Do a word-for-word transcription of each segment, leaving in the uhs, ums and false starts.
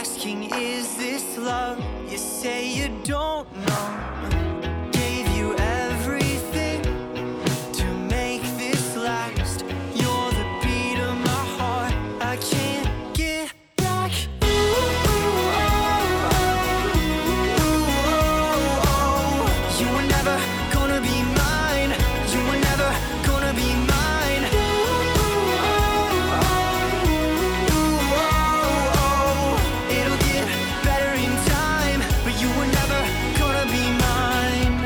asking, is this love? You say you don't know. Gave you everything to make this last. You're the beat of my heart, I can't get back. Ooh, ooh, oh, oh, oh. You were never gonna be mine. You were never gonna be mine. Ooh, oh, oh, oh. It'll get better in time, but you were never gonna be mine.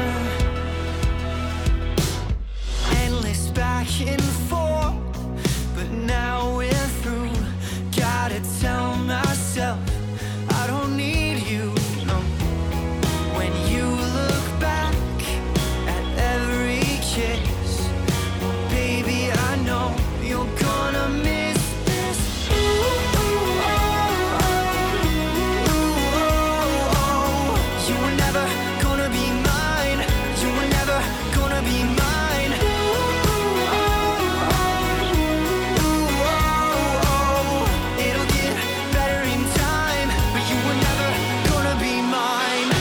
Endless back and forth, but now we're through. Gotta tell myself I don't need you, no. When you look back at every kiss, well, baby, I know you're gonna miss this. Ooh, ooh, oh, oh, ooh, oh, oh. You were never gonna be mine. You were never gonna be mine. Ooh, oh, oh, ooh, oh, oh. It'll get better in time, but you were never gonna be mine.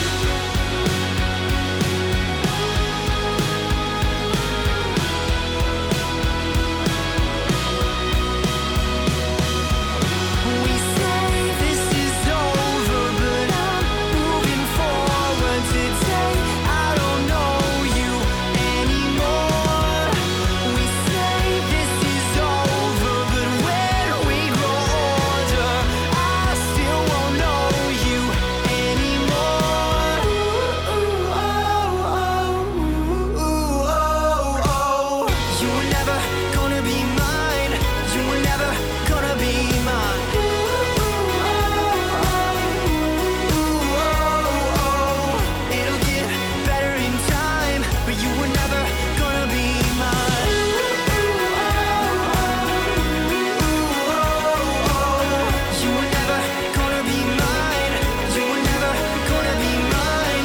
We say this is over, but I'm moving forward today. I don't know you anymore. We say this is over, but when we grow older, I still won't know you anymore. Ooh, oh, oh, ooh, oh, oh. You were never gonna be mine. You were never gonna be mine. Ooh, oh, oh, ooh, oh. It'll get better in time, but you were never gonna be mine. Ooh, oh, oh, you were never gonna be mine. You were never gonna be mine.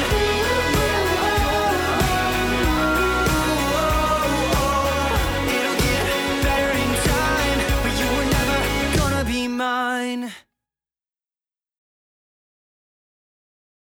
It'll get better in time, but you were never gonna be mine.